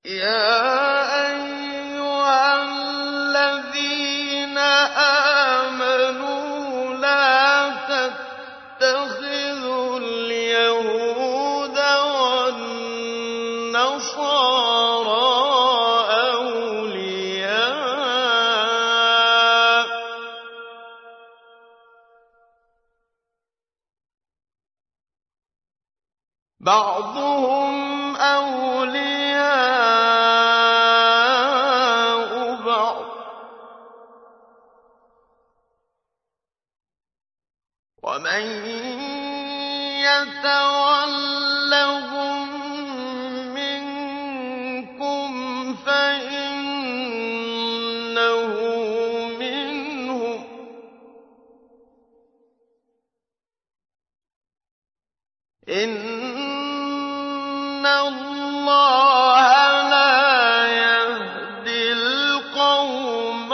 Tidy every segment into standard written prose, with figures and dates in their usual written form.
يَا أَيُّهَا الَّذِينَ آمَنُوا لَا تَتَّخِذُوا الْيَهُودَ وَالنَّصَارَىٰ أَوْلِيَاءَ ۘ بَعْضُهُمْ أَوْلِيَاءُ بَعْضٍ ۚ وَمَن يَتَوَلَّهُم مِّنكُمْ فَإِنَّهُ مِنْهُمْ ۗ إِنَّ اللَّهَ لَا يَهْدِي الْقَوْمَ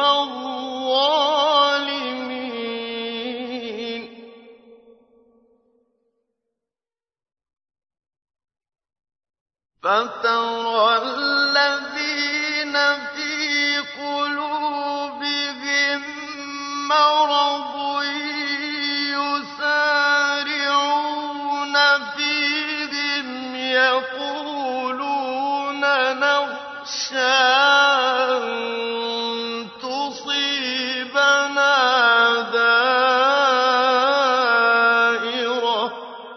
الظَّالِمِينَ فَتَرَى الَّذِينَ فِي قُلُوبِهِم مَّرَضٌ يُسَارِعُونَ فِيهِمْ يَقُولُونَ نَخْشَىٰ أَن تُصِيبَنَا دَائِرَةٌ ۚ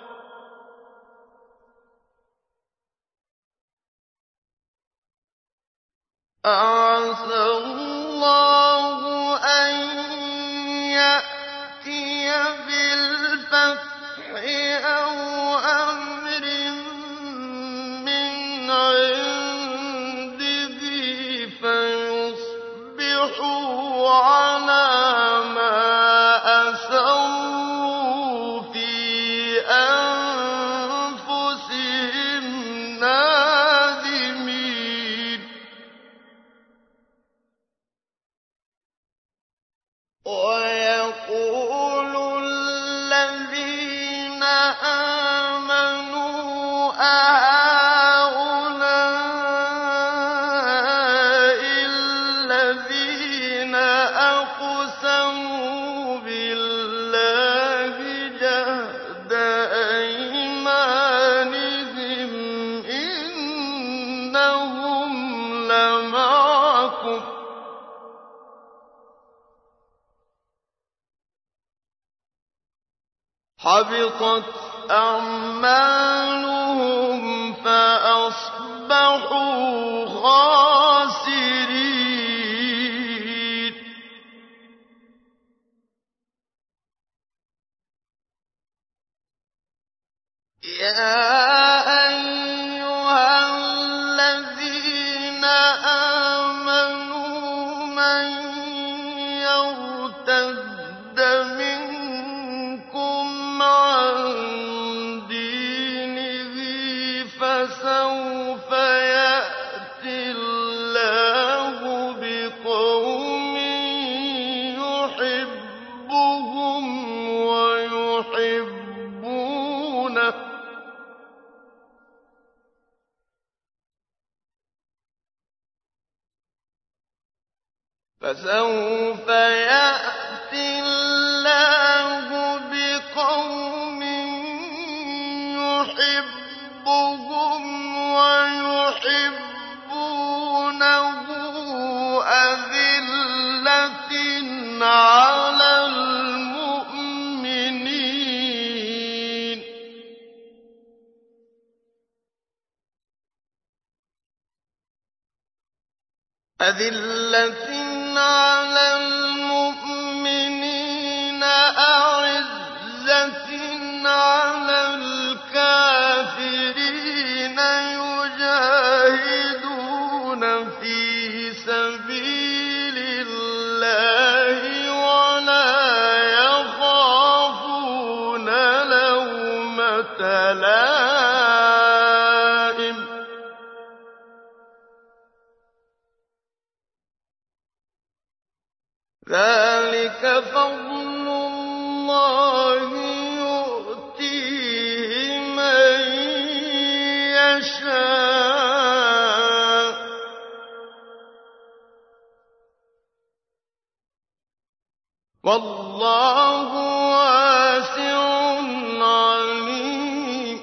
أَعَسَى اللَّهُ أَن يَأْتِيَ بِالْفَتْحِ أَوْ أَمْرٍ مِّنْ عِندِهِ فَيُصْبِحُوا عَلَىٰ مَا أَسَرُّوا فِي أَنفُسِهِمْ نَادِمِينَ وَيَقُولُ الَّذِينَ آمَنُوا أَهَٰؤُلَاءِ الَّذِينَ أَقْسَمُوا بِاللَّهِ جَهْدَ أَيْمَانِهِمْ إِنَّهُمْ لَمَعَكُمْ ۚ حَبِطَتْ أَعْمَالُهُمْ فَأَصْبَحُوا خَاسِرِينَ يَا أَيُّهَا الَّذِينَ آمَنُوا مَن يَرْتَدَّ مِنكُمْ عَن دِينِهِ فَسَوْفَ يَأْتِي اللَّهُ بِقَوْمٍ يُحِبُّهُمْ وَيُحِبُّونَهُ ۚ فَسَوْفَ يَأْتِي اللَّهُ بِقَوْمٍ يُحِبُّهُمْ وَيُحِبُّونَهُ أَذِلَّةٍ عَلَى الْمُؤْمِنِينَ أَعِزَّةٍ عَلَى الْكَافِرِينَ يُجَاهِدُونَ فِي سَبِيلِ اللَّهِ وَلَا يَخَافُونَ لَوْمَةَ لَائِمٍ ۚ ذَٰلِكَ فَضْلُ اللَّهِ يُؤْتِيهِ مَن يَشَاءُ وَاللَّهُ وَاسِعٌ عَلِيمٌ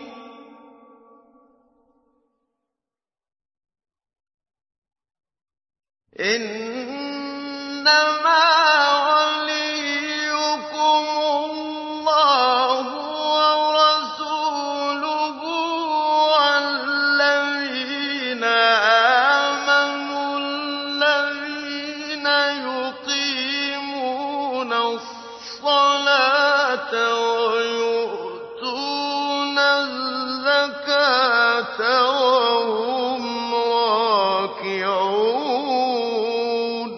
إِنَّمَا وَلِيُّكُمُ اللَّهُ وَرَسُولُهُ وَالَّذِينَ آمَنُوا الَّذِينَ يُقِيمُونَ الصَّلَاةَ وَيُؤْتُونَ الزَّكَاةَ وَهُمْ راكعون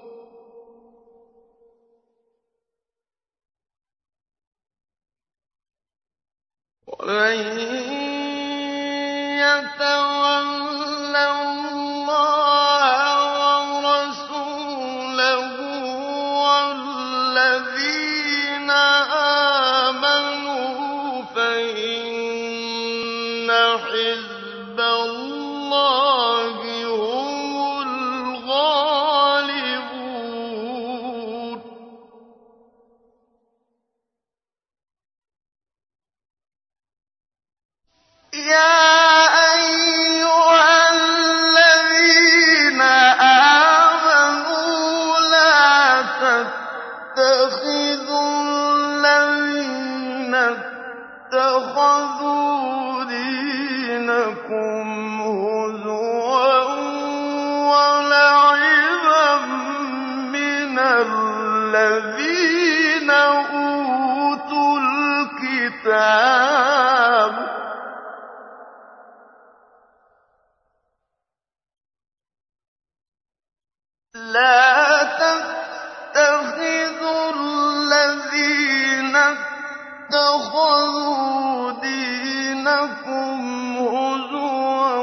وَمَن يَتَوَلَّ اللَّهَ وَرَسُولَهُ وَالَّذِينَ آمَنُوا فَإِنَّ حِزْبَ اللَّهِ هُمُ الْغَالِبُونَ يَا أَيُّهَا الَّذِينَ آمَنُوا لَا تَتَّخِذُوا الَّذِينَ اتَّخَذُوا دِينَكُمْ هُزُوًا وَلَعِبًا مِّنَ الَّذِينَ أُوتُوا الْكِتَابَ لَا تَتَّخِذُوا الَّذِينَ اتَّخَذُوا دِينَكُمْ هُزُوًا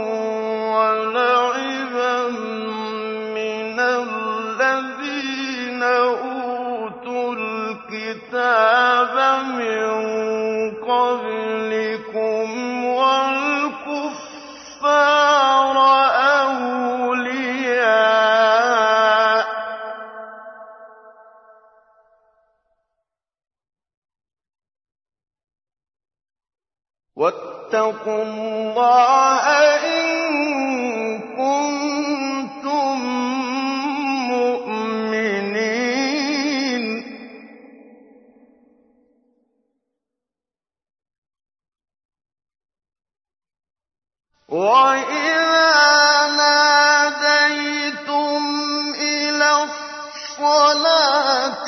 وَلَعِبًا مِّنَ الَّذِينَ أُوتُوا الْكِتَابَ مِن قَبْلِكُمْ وَالْكُفَّارَ أَوْلِيَاءَ ۚ وَاتَّقُوا اللَّهَ إِن كُنتُم مُّؤْمِنِينَ وَإِذَا نَادَيْتُمْ إِلَى الصَّلَاةِ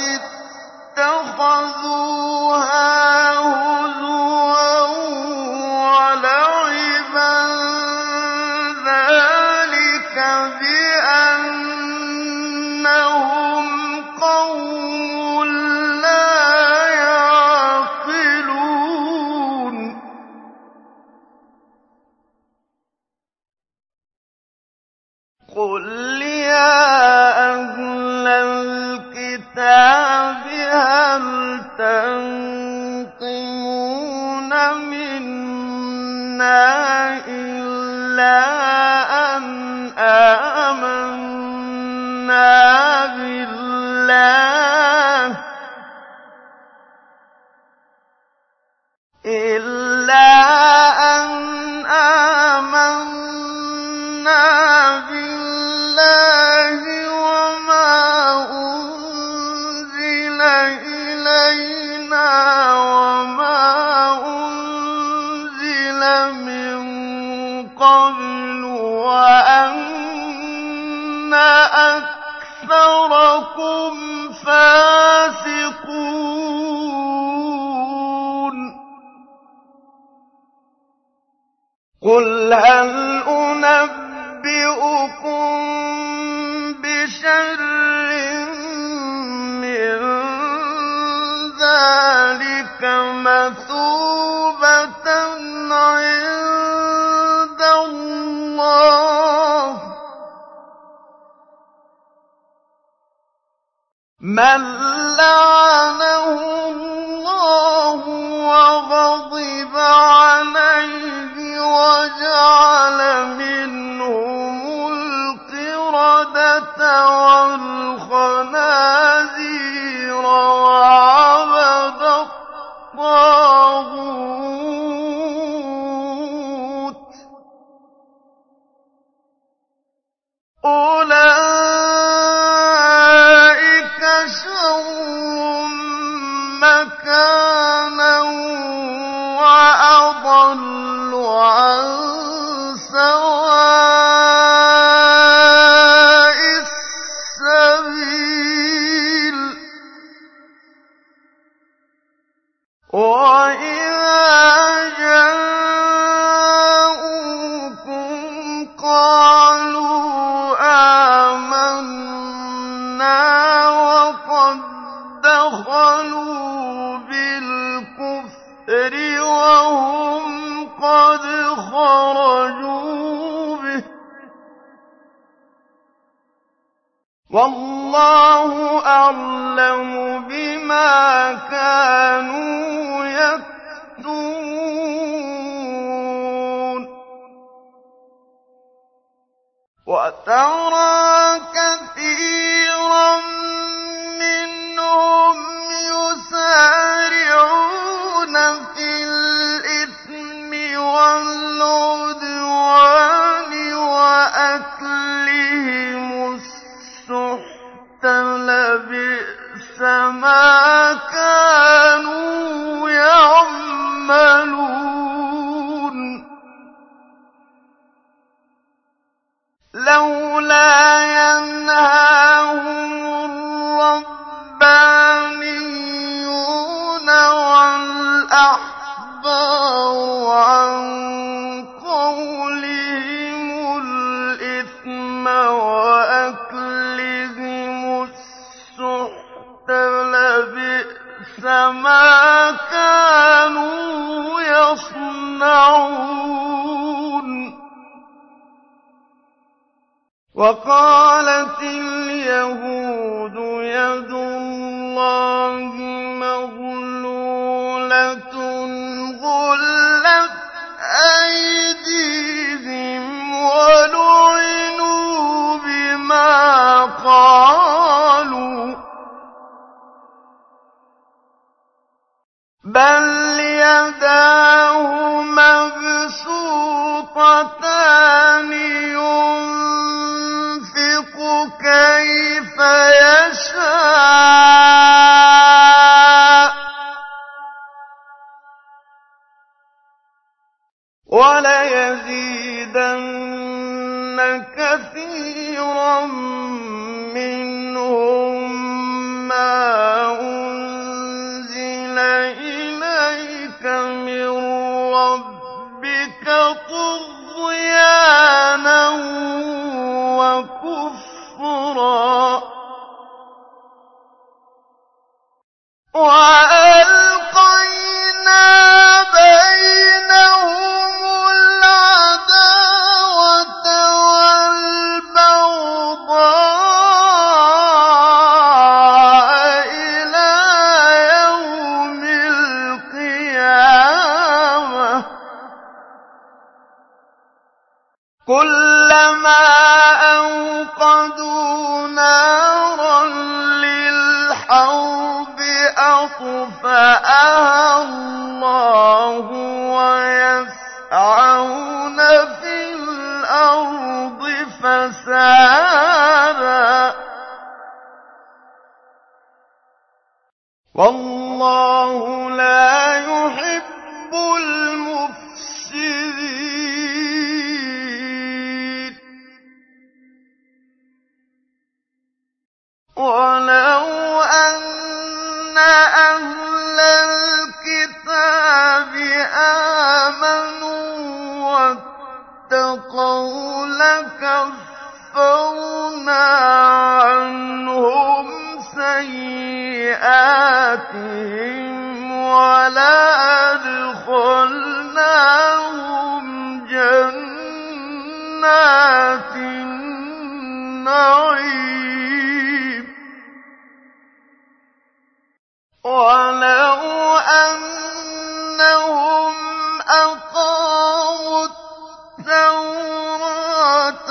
اتَّخَذُوهَا هُزُوًا وَلَعِبًا ۚ ذَٰلِكَ بِأَنَّهُمْ قَوْمٌ لَّا يَعْقِلُونَ قُلْ يَا أَهْلَ الْكِتَابِ هَلْ تَنقِمُونَ مِنَّا إِلَّا أَنْ آمَنَّا بِاللَّهِ وَمَا أُنزِلَ إِلَيْنَا وَمَا أُنزِلَ مِن قَبْلُ وَأَنَّ أَكْثَرَكُمْ فَاسِقُونَ قُلْ هَلْ أُنَبِّئُكُم بِشَرٍّ مِّن ذَٰلِكَ مَثُوبَةً عِندَ اللَّهِ مَن لَّعَنَهُ اللَّهُ وَغَضِبَ عَلَيْهِ وَجَعَلَ مِنْهُمُ الْقِرَدَةَ وَالْخَنَازِيرَ أُولَٰئِكَ شَرٌّ مَّكَانًا وَأَضَلُّ عَن سَوَاءِ السَّبِيلِ وَإِذَا جَاءُوكُمْ قَالُوا آمَنَّا وَقَد دَّخَلُوا بِالْكُفْرِ وَهُمْ قَدْ خَرَجُوا بِهِ ۚ وَاللَّهُ أَعْلَمُ بِمَا كَانُوا يَكْتُمُونَ وَتَرَىٰ كَثِيرًا مِّنْهُمْ يُسَارِعُونَ فِي الْإِثْمِ وَالْعُدْوَانِ وَأَكْلِهِمُ السُّحْتَ ۚ لَبِئْسَ مَا كَانُوا يَعْمَلُونَ لَوْلَا يَنْهَاهُمُ الرَّبَّانِيُّونَ وَالْأَحْبَارُ عَن قَوْلِهِمُ الْإِثْمَ وَأَكْلِهِمُ السُّحْتَ ۚ لَبِئْسَ مَا كَانُوا يَصْنَعُونَ وَقَالَتِ الْيَهُودُ يَدُ اللَّهِ مَغْلُولَةٌ غُلَّتْ أَيْدِيهِمْ وَلُعِنُوا بِمَا قَالُوا ۘ بَلْ يَدَاهُ مَبْسُوطَتَانِ يُنفِقُ كَيْفَ يَشَاءُ ۚ وَلَيَزِيدَنَّ كَثِيرًا مِّنْهُم مَّا أُنزِلَ إِلَيْكَ مِن رَّبِّكَ طُغْيَانًا وَكُفْرًا ۚ وَأَلْقَيْنَا بَيْنَهُمُ الْعَدَاوَةَ وَالْبَغْضَاءَ إِلَىٰ يَوْمِ الْقِيَامَةِ ۚ كُلَّمَا أَوْقَدُوا نَارًا لِّلْحَرْبِ أَطْفَأَهَا اللَّهُ وَيَسْعَوْنَ فِي الْأَرْضِ فَسَادًا ۚ وَاللَّهُ لَا يُحِبُّ الْمُفْسِدِينَ وَلَوْ أَنَّ أَهْلَ الْكِتَابِ آمَنُوا وَاتَّقَوْا لَكَفَّرْنَا عَنْهُمْ سَيِّئَاتِهِمْ وَلَأَدْخَلْنَاهُمْ جَنَّاتِ النَّعِيمِ وَلَوْ أَنَّهُمْ أَقَامُوا التَّوْرَاةَ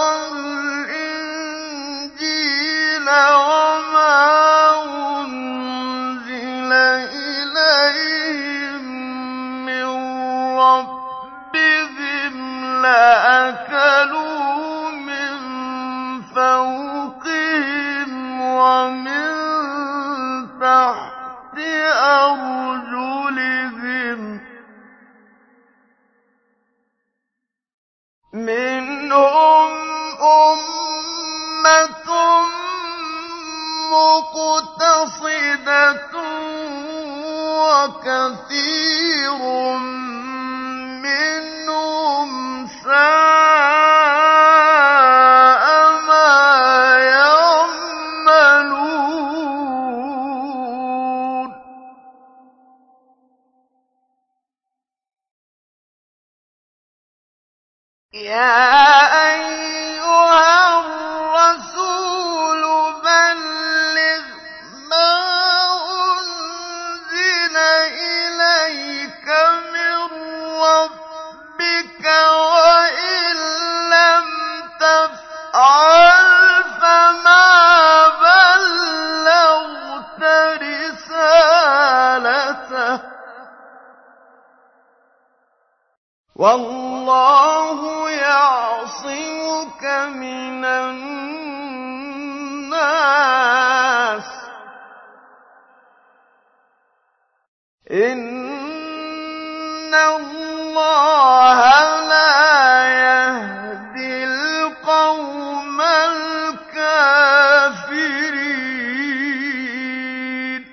وَالْإِنجِيلَ وَمَا أُنزِلَ إِلَيْهِم مِّن رَّبِّهِمْ لَأَكَلُوا مِن وَاللَّهُ يَعْصِمُكَ مِنَ النَّاسِ ۗ إِنَّ اللَّهَ لَا يَهْدِي الْقَوْمَ الْكَافِرِينَ.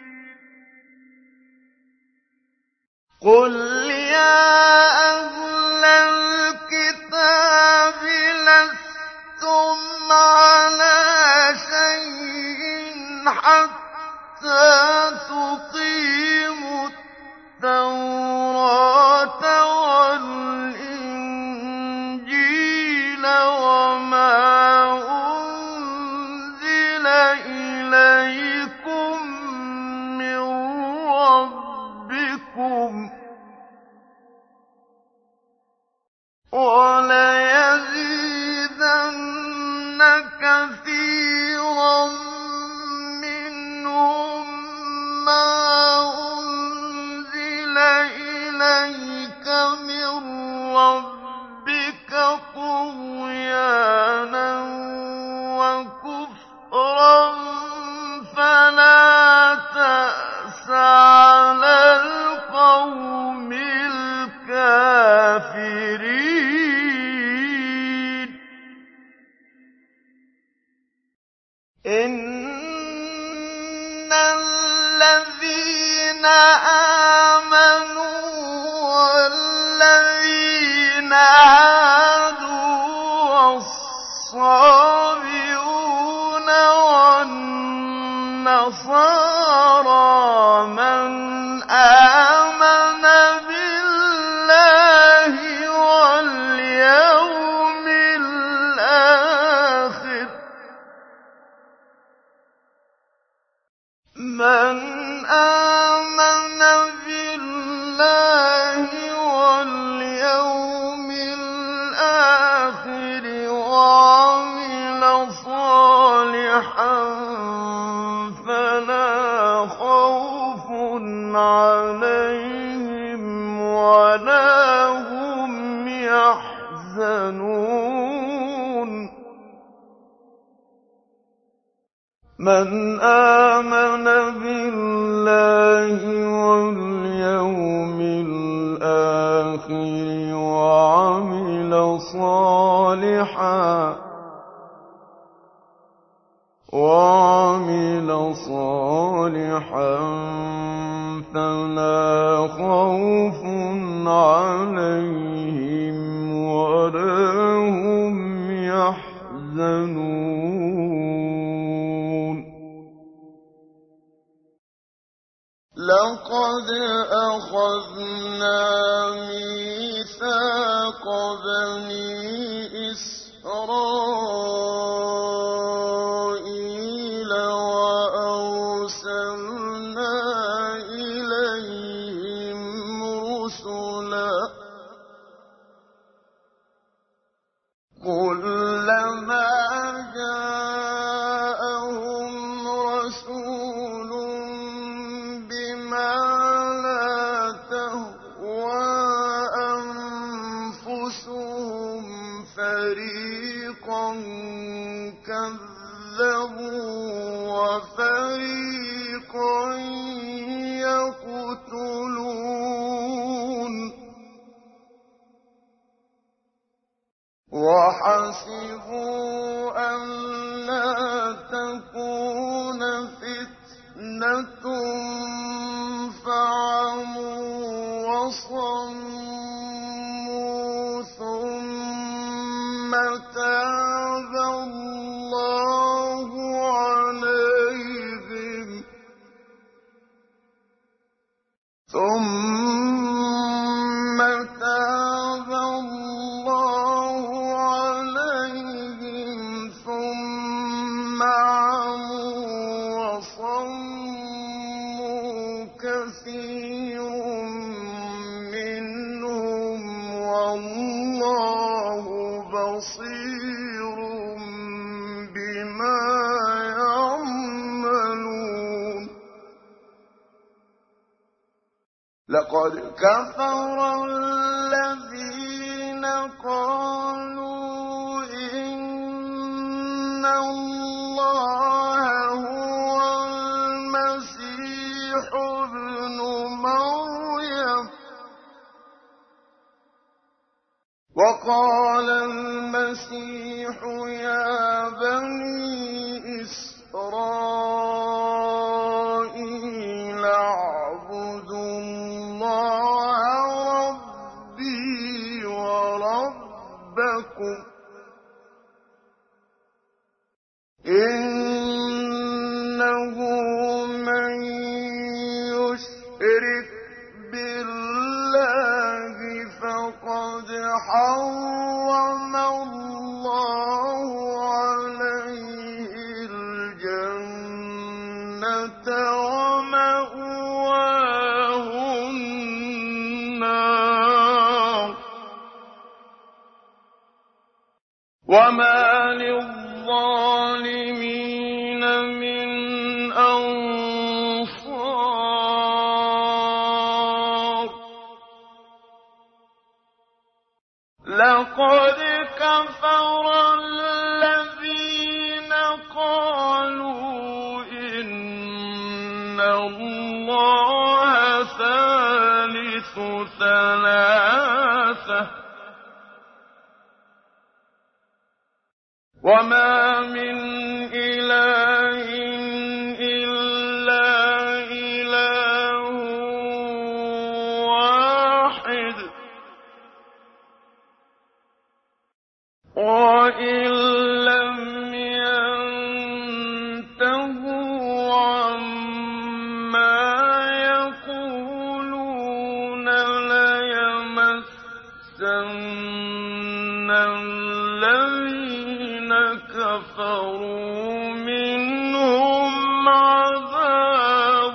قُلْ يَا أَهْلَ الْكِتَابِ لَسْتُمْ عَلَىٰ شَيْءٍ حَتَّىٰ تُقِيمُوا التَّوْرَاةَ وَالْإِنجِيلَ وَمَا أُنزِلَ إِلَيْكُم مِّن رَّبِّكُمْ ۗ وَلَيَزِيدَنَّ كَثِيرًا مِّنْهُم مَّا أُنزِلَ إِلَيْكَ مِن رَّبِّكَ طُغْيَانًا وَكُفْرًا فَلَا تَأْسَ عَلَى الْقَوْمِ الْكَافِرِينَ. إِنَّ الَّذِينَ آمَنُوا وَالَّذِينَ هَادُوا وَالصَّابِئُونَ وَالنَّصَارَىٰ مَنْ آمَنَ بِاللَّهِ وَالْيَوْمِ الْآخِرِ وَعَمِلَ صَالِحًا فَلَا خَوْفٌ عَلَيْهِمْ وَلَا هُمْ يَحْزَنُونَ. مَنْ آمَنَ بِاللَّهِ وَالْيَوْمِ الْآخِرِ وَعَمِلَ صَالِحًا فَلَا خَوْفٌ عَلَيْهِمْ وَلَا هُمْ يَحْزَنُونَ. لَقَدْ أَخَذْنَا مِيثَاقَ بَنِي إِسْرَائِيلَ وَأَرْسَلْنَا إِلَيْهِمْ رُسُلًا ۖ كُلَّمَا جَاءَهُمْ رَسُولٌ بِمَا لَا تَهْوَىٰ أَنفُسُهُمْ فَرِيقًا كَذَّبُوا وَفَرِيقًا يَقْتُلُونَ. وَحَسِبُوا أَلَّا تَكُونَ فِتْنَةٌ فَعَمُوا وَصَمُّوا ثُمَّ تَابَ اللَّهُ عَلَيْهِمْ ثُمَّ عَمُوا وَصَمُّوا كَثِيرٌ مِّنْهُمْ وَاللَّهُ بَصِيرٌ بِمَا يَعْمَلُونَ. لَقَدْ كَفَرَ الَّذِينَ قالوا إن الله هو المسيح ابن مريم وقال المسيح يا بني إسرائيل اعبدوا الله ربي وربكم إنه من يشرك بالله فقد حرم الله عليه الجنة ومأواه النار وما للظالمين من أنصار لقد كفر الذين قالوا إن الله ثالث ثلاثة وما من إله إلا إله واحد وإن لم ينتهوا عما يقولون ليمسن الذين كفروا منهم عذاب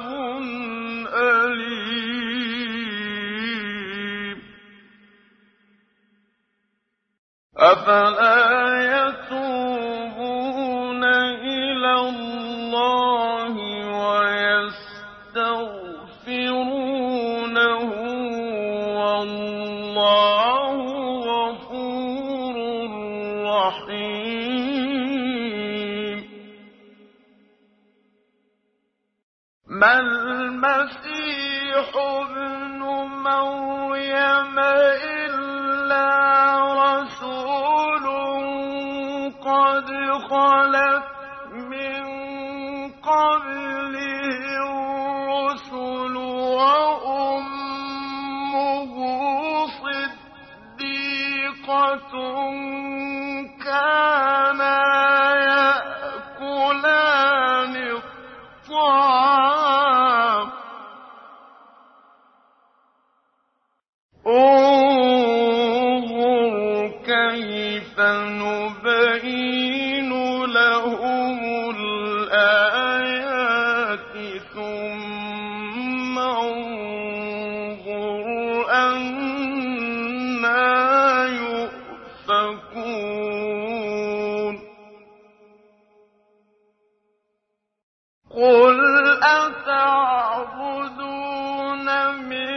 أليم أفلا يتوبون إلى الله ويستغفرونه والله غفور رحيم ما المسيح ابن مريم إلا رسول قد خلت من قبله الرسل وأمه صديقة كانا يأكلان الطعام انظر كيف نبين لهم الآيات ثم انظر أنى يؤفكون قل أتعبدون من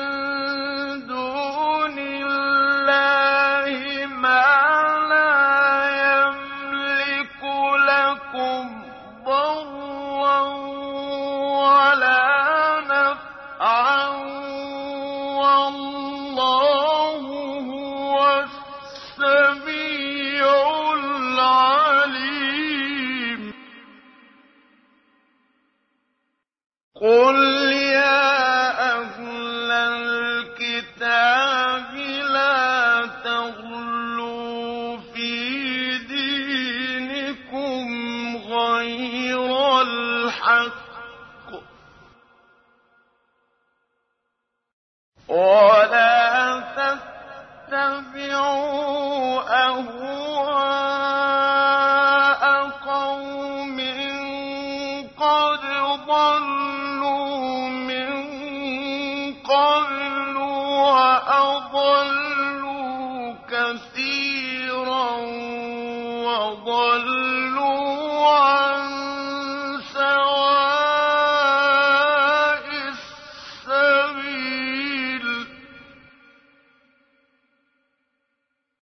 دون الله ما لا يملك لكم ضرا ولا نفعا والله هو السميع العليم قل يا أهل الكتاب لا تغلوا في دينكم غير الحق ولا تتبعوا أهواء قوم قد ضلوا من قبل وأضلوا كثيرا وضلوا عن سواء السبيل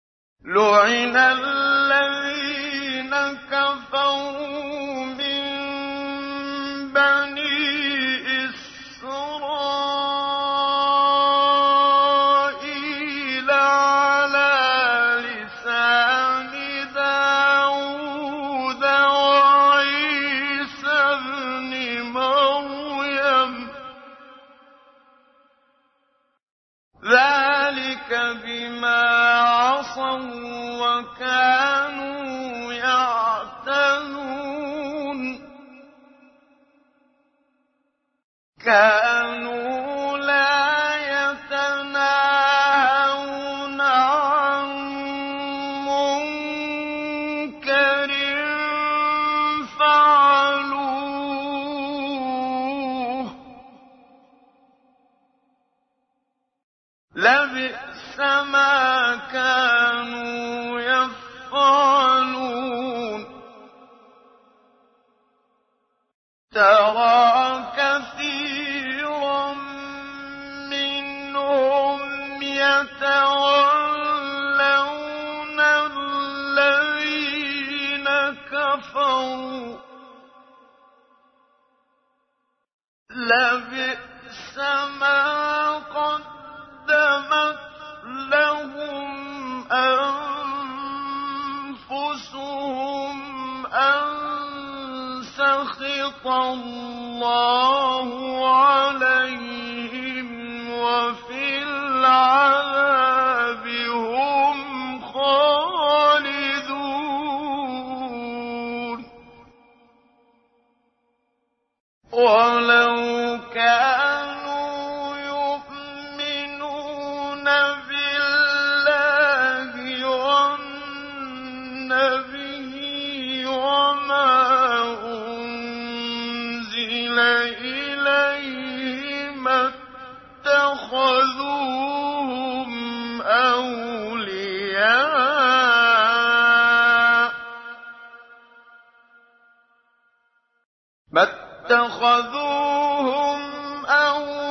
يعتنون كانوا لا يتناهون عن منكر فعلوه لبئس ما كانوا يفعلون ترى كثيرا منهم يتولون الذين كفروا لبئس ما قدمت لهم أنفسهم أن سخط الله عليهم وفي العذاب هم خالدون ولو كانوا يؤمنون بالله والنبي وما أنزل إليه ما اتخذوهم أولياء